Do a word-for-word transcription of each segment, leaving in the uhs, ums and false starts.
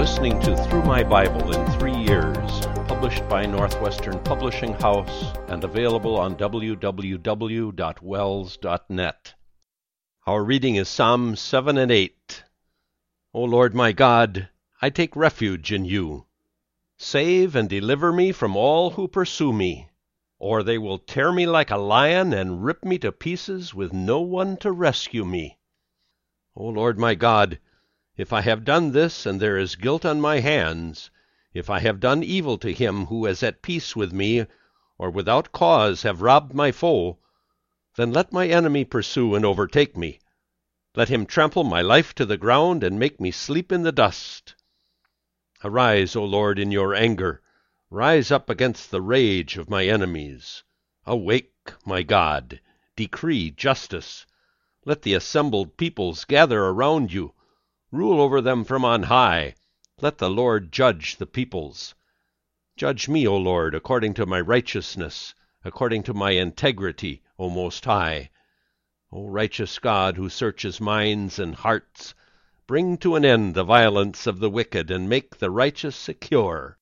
listening to Through My Bible in Three Years, published by Northwestern Publishing House and available on w w w dot wells dot net. Our reading is Psalm seven and eight. O Lord my God, I take refuge in you. Save and deliver me from all who pursue me, or they will tear me like a lion and rip me to pieces with no one to rescue me. O Lord my God, if I have done this and there is guilt on my hands, if I have done evil to him who is at peace with me, or without cause have robbed my foe, then let my enemy pursue and overtake me. Let him trample my life to the ground and make me sleep in the dust. Arise, O Lord, in your anger. Rise up against the rage of my enemies. Awake, my God. Decree justice. Let the assembled peoples gather around you. Rule over them from on high. Let the Lord judge the peoples. Judge me, O Lord, according to my righteousness, according to my integrity, O Most High. O righteous God, who searches minds and hearts, bring to an end the violence of the wicked, and make the righteous secure.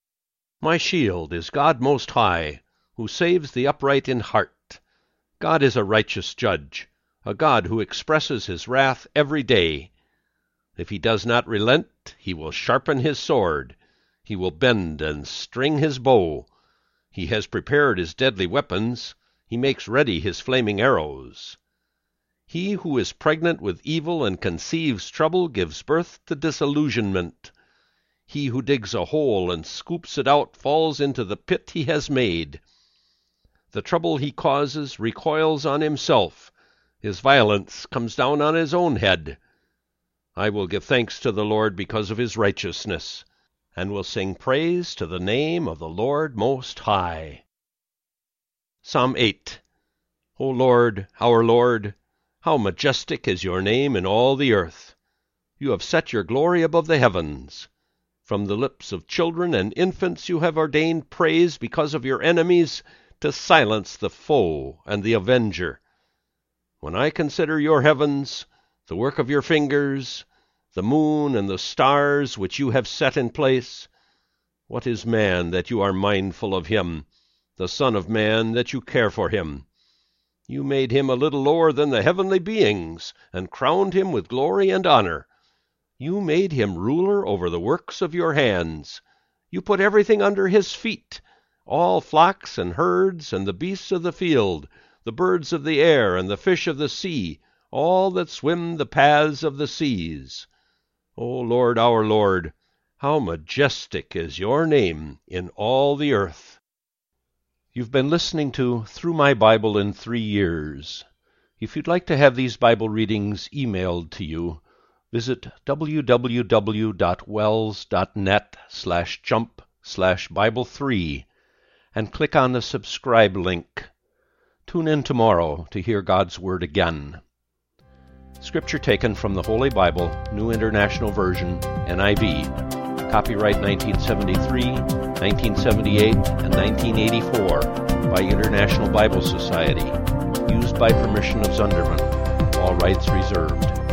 My shield is God Most High, who saves the upright in heart. God is a righteous judge, a God who expresses his wrath every day. If he does not relent, he will sharpen his sword. He will bend and string his bow. He has prepared his deadly weapons. He makes ready his flaming arrows. He who is pregnant with evil and conceives trouble gives birth to disillusionment. He who digs a hole and scoops it out falls into the pit he has made. The trouble he causes recoils on himself. His violence comes down on his own head. I will give thanks to the Lord because of his righteousness, and will sing praise to the name of the Lord Most High. Psalm eight. O Lord, our Lord, how majestic is your name in all the earth! You have set your glory above the heavens. From the lips of children and infants you have ordained praise because of your enemies, to silence the foe and the avenger. When I consider your heavens, the work of your fingers, the moon and the stars which you have set in place, what is man that you are mindful of him, the son of man that you care for him? You made him a little lower than the heavenly beings, and crowned him with glory and honor. You made him ruler over the works of your hands. You put everything under his feet, all flocks and herds and the beasts of the field, the birds of the air and the fish of the sea, all that swim the paths of the seas. O Lord, our Lord, how majestic is your name in all the earth! You've been listening to Through My Bible in Three Years. If you'd like to have these Bible readings emailed to you, visit w w w dot wells dot net slash jump slash Bible three and click on the subscribe link. Tune in tomorrow to hear God's Word again. Scripture taken from the Holy Bible, New International Version, N I V. Copyright nineteen seventy-three, nineteen seventy-eight, and nineteen eighty-four by International Bible Society. Used by permission of Zunderman. All rights reserved.